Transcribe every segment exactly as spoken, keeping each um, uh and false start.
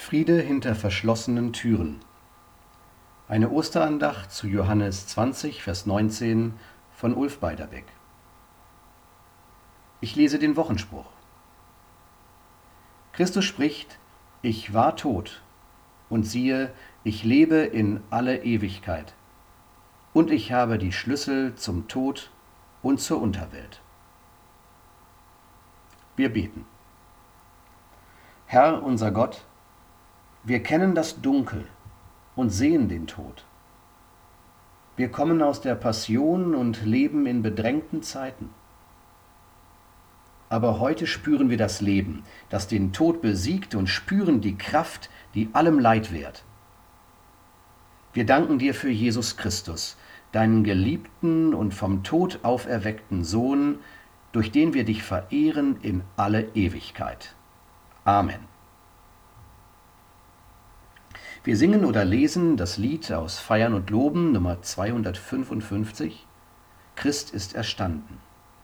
Friede hinter verschlossenen Türen. Eine Osterandacht zu Johannes zwanzig, Vers neunzehn von Ulf Beiderbeck. Ich lese den Wochenspruch. Christus spricht: Ich war tot, und siehe, ich lebe in alle Ewigkeit, und ich habe die Schlüssel zum Tod und zur Unterwelt. Wir beten. Herr unser Gott, wir kennen das Dunkel und sehen den Tod. Wir kommen aus der Passion und leben in bedrängten Zeiten. Aber heute spüren wir das Leben, das den Tod besiegt, und spüren die Kraft, die allem Leid wehrt. Wir danken dir für Jesus Christus, deinen geliebten und vom Tod auferweckten Sohn, durch den wir dich verehren in alle Ewigkeit. Amen. Wir singen oder lesen das Lied aus Feiern und Loben, Nummer zweihundertfünfundfünfzig, Christ ist erstanden.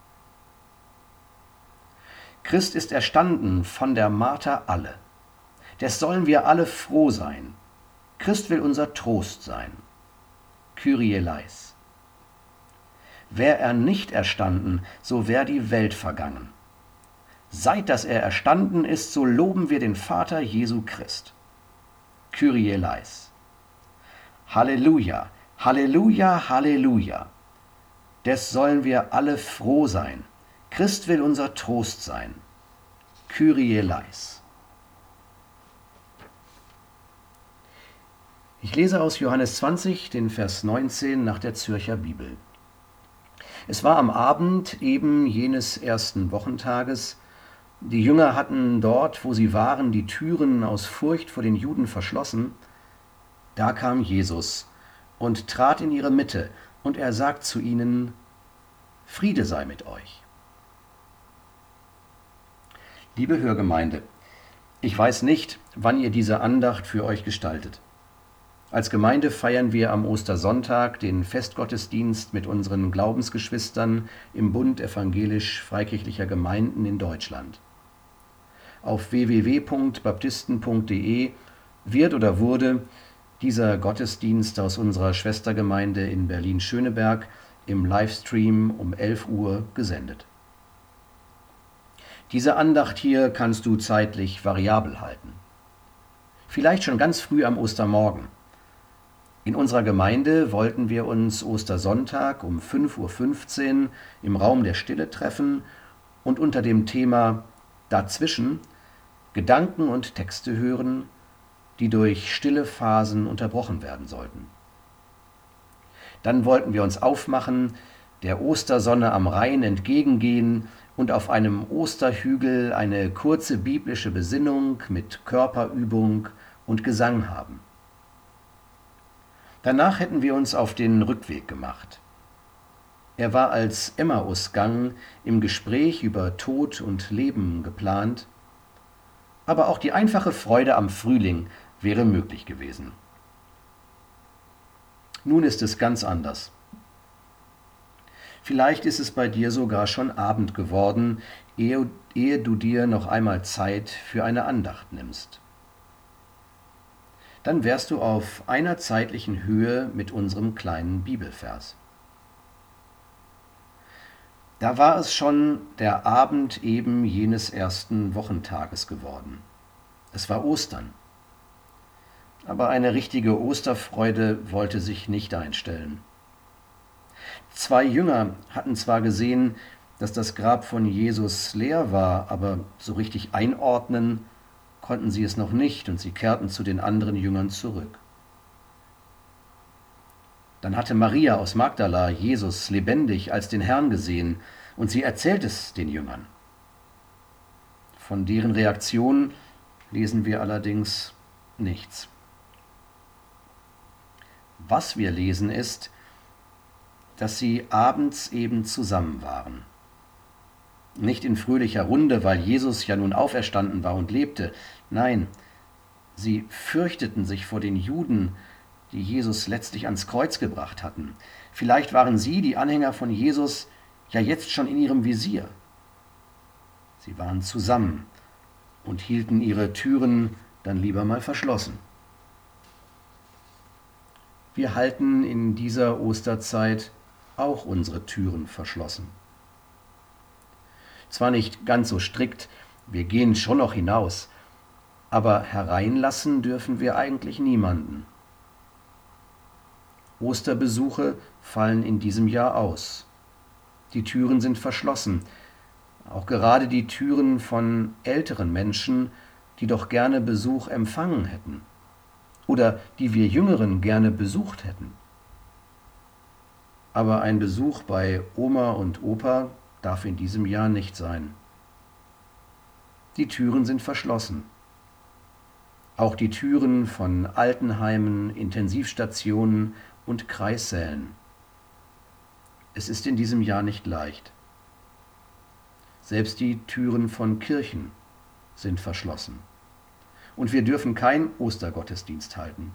Christ ist erstanden von der Marter alle. Des sollen wir alle froh sein. Christ will unser Trost sein. Kyrie eleis. Wär er nicht erstanden, so wär die Welt vergangen. Seit dass er erstanden ist, so loben wir den Vater Jesu Christ. Kyrie eleis. Halleluja, Halleluja, Halleluja. Des sollen wir alle froh sein. Christ will unser Trost sein. Kyrie eleis. Ich lese aus Johannes zwanzig, den Vers neunzehn nach der Zürcher Bibel. Es war am Abend eben jenes ersten Wochentages. Die Jünger hatten dort, wo sie waren, die Türen aus Furcht vor den Juden verschlossen. Da kam Jesus und trat in ihre Mitte, und er sagt zu ihnen: Friede sei mit euch. Liebe Hörgemeinde, ich weiß nicht, wann ihr diese Andacht für euch gestaltet. Als Gemeinde feiern wir am Ostersonntag den Festgottesdienst mit unseren Glaubensgeschwistern im Bund evangelisch-freikirchlicher Gemeinden in Deutschland. Auf w w w punkt baptisten punkt de wird oder wurde dieser Gottesdienst aus unserer Schwestergemeinde in Berlin-Schöneberg im Livestream um elf Uhr gesendet. Diese Andacht hier kannst du zeitlich variabel halten. Vielleicht schon ganz früh am Ostermorgen. In unserer Gemeinde wollten wir uns Ostersonntag um fünf Uhr fünfzehn im Raum der Stille treffen und unter dem Thema Dazwischen Gedanken und Texte hören, die durch stille Phasen unterbrochen werden sollten. Dann wollten wir uns aufmachen, der Ostersonne am Rhein entgegengehen und auf einem Osterhügel eine kurze biblische Besinnung mit Körperübung und Gesang haben. Danach hätten wir uns auf den Rückweg gemacht. Er war als Emmausgang im Gespräch über Tod und Leben geplant, aber auch die einfache Freude am Frühling wäre möglich gewesen. Nun ist es ganz anders. Vielleicht ist es bei dir sogar schon Abend geworden, ehe, ehe du dir noch einmal Zeit für eine Andacht nimmst. Dann wärst du auf einer zeitlichen Höhe mit unserem kleinen Bibelvers. Da war es schon der Abend eben jenes ersten Wochentages geworden. Es war Ostern. Aber eine richtige Osterfreude wollte sich nicht einstellen. Zwei Jünger hatten zwar gesehen, dass das Grab von Jesus leer war, aber so richtig einordnen konnten sie es noch nicht, und sie kehrten zu den anderen Jüngern zurück. Dann hatte Maria aus Magdala Jesus lebendig als den Herrn gesehen, und sie erzählt es den Jüngern. Von deren Reaktion lesen wir allerdings nichts. Was wir lesen ist, dass sie abends eben zusammen waren. Nicht in fröhlicher Runde, weil Jesus ja nun auferstanden war und lebte. Nein, sie fürchteten sich vor den Juden, die Jesus letztlich ans Kreuz gebracht hatten. Vielleicht waren sie, die Anhänger von Jesus, ja jetzt schon in ihrem Visier. Sie waren zusammen und hielten ihre Türen dann lieber mal verschlossen. Wir halten in dieser Osterzeit auch unsere Türen verschlossen. Zwar nicht ganz so strikt, wir gehen schon noch hinaus, aber hereinlassen dürfen wir eigentlich niemanden. Osterbesuche fallen in diesem Jahr aus. Die Türen sind verschlossen, auch gerade die Türen von älteren Menschen, die doch gerne Besuch empfangen hätten oder die wir Jüngeren gerne besucht hätten. Aber ein Besuch bei Oma und Opa darf in diesem Jahr nicht sein. Die Türen sind verschlossen. Auch die Türen von Altenheimen, Intensivstationen und Kreissälen. Es ist in diesem Jahr nicht leicht. Selbst die Türen von Kirchen sind verschlossen. Und wir dürfen keinen Ostergottesdienst halten.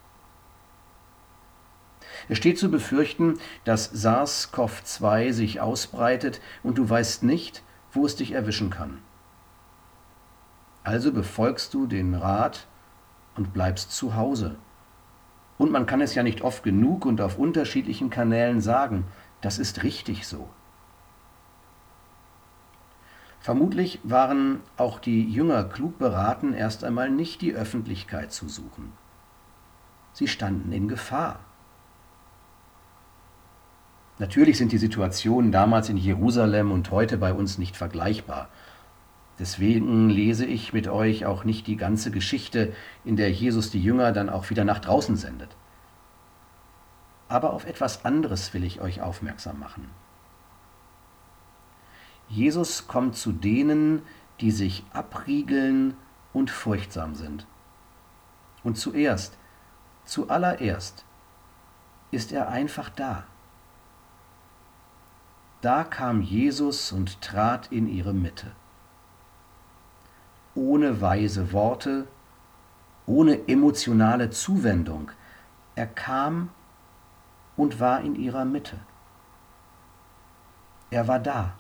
Es steht zu befürchten, dass SARS-C o V zwei sich ausbreitet und du weißt nicht, wo es dich erwischen kann. Also befolgst du den Rat und bleibst zu Hause. Und man kann es ja nicht oft genug und auf unterschiedlichen Kanälen sagen, das ist richtig so. Vermutlich waren auch die Jünger klug beraten, erst einmal nicht die Öffentlichkeit zu suchen. Sie standen in Gefahr. Natürlich sind die Situationen damals in Jerusalem und heute bei uns nicht vergleichbar. Deswegen lese ich mit euch auch nicht die ganze Geschichte, in der Jesus die Jünger dann auch wieder nach draußen sendet. Aber auf etwas anderes will ich euch aufmerksam machen. Jesus kommt zu denen, die sich abriegeln und furchtsam sind. Und zuerst, zuallererst, ist er einfach da. Da kam Jesus und trat in ihre Mitte. Ohne weise Worte, ohne emotionale Zuwendung. Er kam und war in ihrer Mitte. Er war da.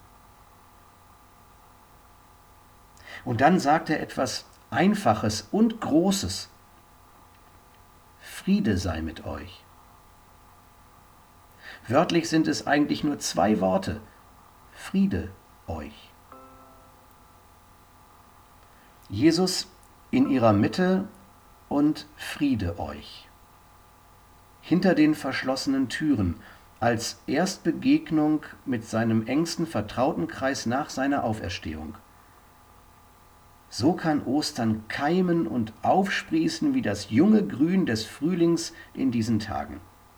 Und dann sagt er etwas Einfaches und Großes. Friede sei mit euch. Wörtlich sind es eigentlich nur zwei Worte. Friede euch. Jesus in ihrer Mitte und Friede euch. Hinter den verschlossenen Türen, als Erstbegegnung mit seinem engsten Vertrautenkreis nach seiner Auferstehung. So kann Ostern keimen und aufsprießen wie das junge Grün des Frühlings in diesen Tagen.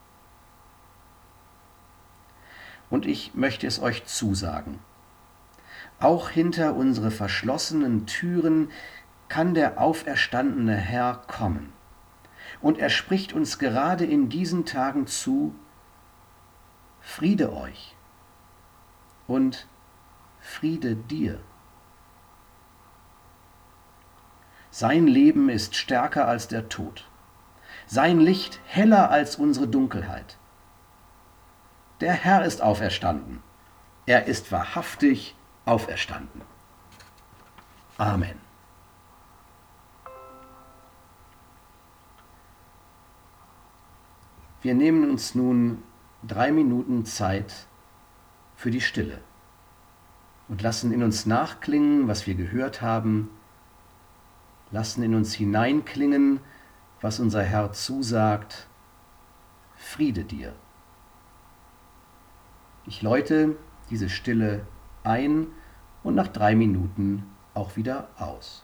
Und ich möchte es euch zusagen. Auch hinter unsere verschlossenen Türen kann der auferstandene Herr kommen. Und er spricht uns gerade in diesen Tagen zu: Friede euch und Friede dir. Sein Leben ist stärker als der Tod, sein Licht heller als unsere Dunkelheit. Der Herr ist auferstanden, er ist wahrhaftig auferstanden. Amen. Wir nehmen uns nun drei Minuten Zeit für die Stille und lassen in uns nachklingen, was wir gehört haben, lassen in uns hineinklingen, was unser Herr zusagt: Friede dir. Ich läute diese Stille ein und nach drei Minuten auch wieder aus.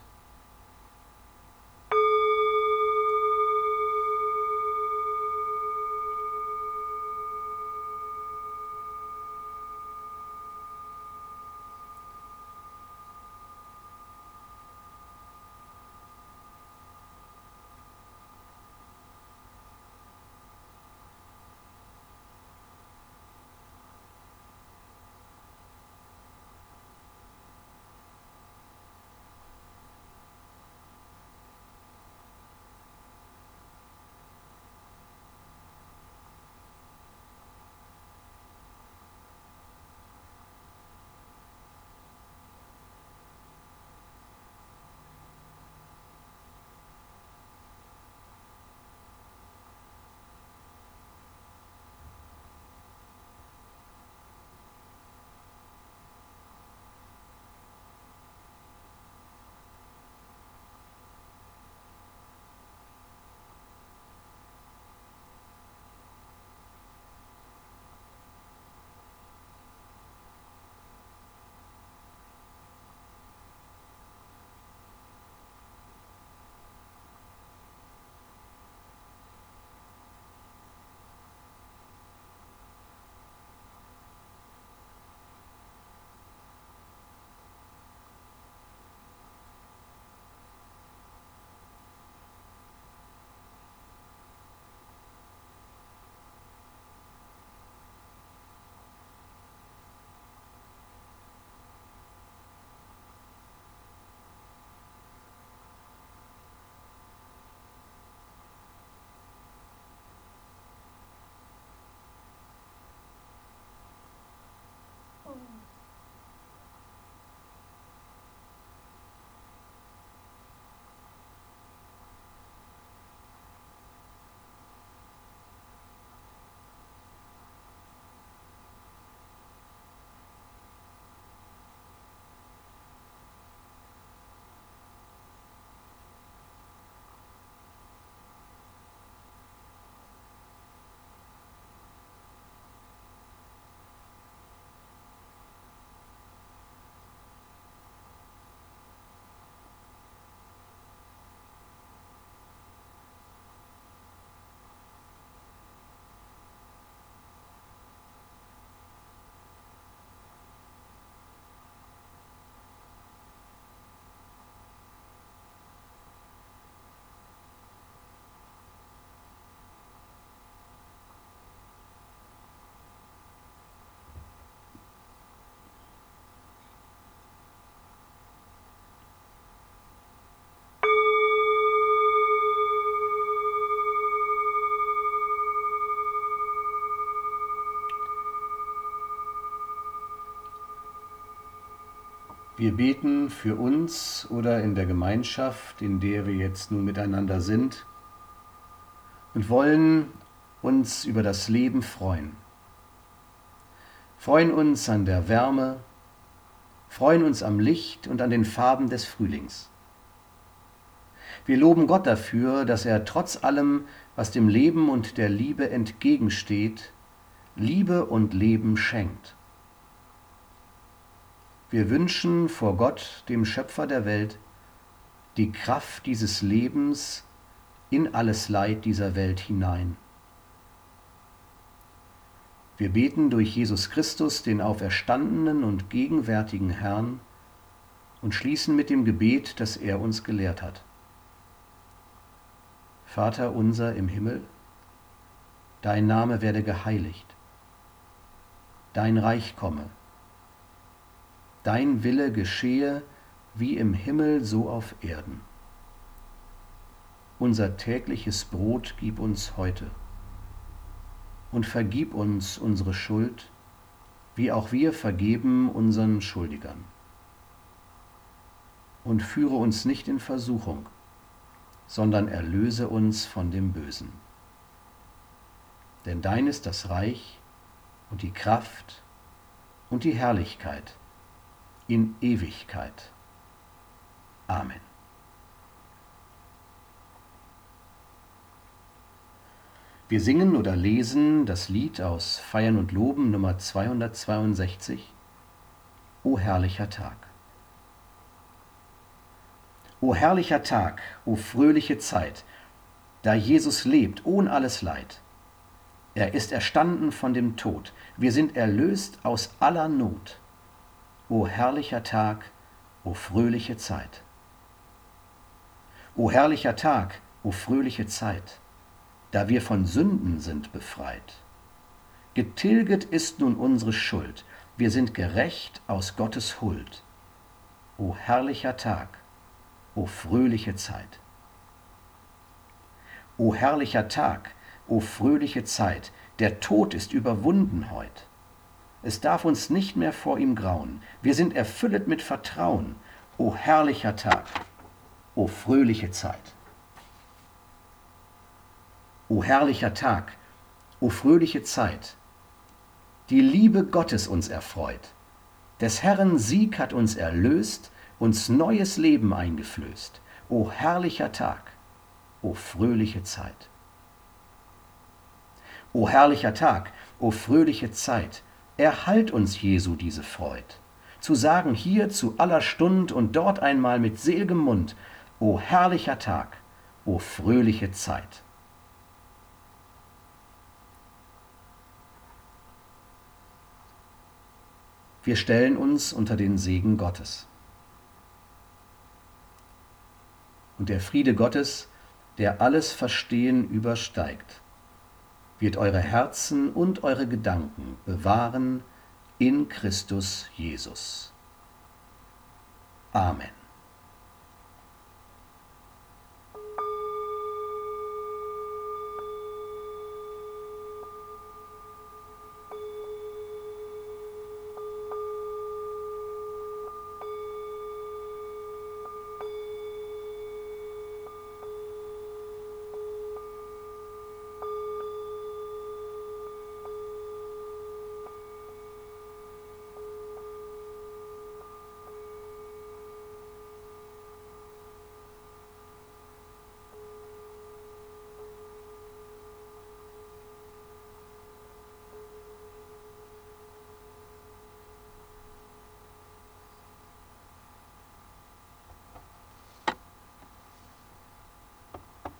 Wir beten für uns oder in der Gemeinschaft, in der wir jetzt nun miteinander sind, und wollen uns über das Leben freuen. Freuen uns an der Wärme, freuen uns am Licht und an den Farben des Frühlings. Wir loben Gott dafür, dass er trotz allem, was dem Leben und der Liebe entgegensteht, Liebe und Leben schenkt. Wir wünschen vor Gott, dem Schöpfer der Welt, die Kraft dieses Lebens in alles Leid dieser Welt hinein. Wir beten durch Jesus Christus, den auferstandenen und gegenwärtigen Herrn, und schließen mit dem Gebet, das er uns gelehrt hat. Vater unser im Himmel, dein Name werde geheiligt, dein Reich komme, dein Wille geschehe wie im Himmel so auf Erden. Unser tägliches Brot gib uns heute und vergib uns unsere Schuld, wie auch wir vergeben unseren Schuldigern. Und führe uns nicht in Versuchung, sondern erlöse uns von dem Bösen. Denn dein ist das Reich und die Kraft und die Herrlichkeit in Ewigkeit. Amen. Wir singen oder lesen das Lied aus Feiern und Loben Nummer zweihundertzweiundsechzig, O herrlicher Tag. O herrlicher Tag, o fröhliche Zeit, da Jesus lebt ohn alles Leid. Er ist erstanden von dem Tod, wir sind erlöst aus aller Not. O herrlicher Tag, o fröhliche Zeit. O herrlicher Tag, o fröhliche Zeit, da wir von Sünden sind befreit. Getilget ist nun unsere Schuld, wir sind gerecht aus Gottes Huld. O herrlicher Tag, o fröhliche Zeit. O herrlicher Tag, o fröhliche Zeit, der Tod ist überwunden heut. Es darf uns nicht mehr vor ihm grauen, wir sind erfüllet mit Vertrauen. O herrlicher Tag, o fröhliche Zeit. O herrlicher Tag, o fröhliche Zeit, die Liebe Gottes uns erfreut. Des Herren Sieg hat uns erlöst, uns neues Leben eingeflößt. O herrlicher Tag, o fröhliche Zeit. O herrlicher Tag, o fröhliche Zeit, erhalt uns Jesu diese Freud, zu sagen hier zu aller Stund und dort einmal mit sel'gem Mund, o herrlicher Tag, o fröhliche Zeit. Wir stellen uns unter den Segen Gottes. Und der Friede Gottes, der alles Verstehen übersteigt, wird eure Herzen und eure Gedanken bewahren in Christus Jesus. Amen.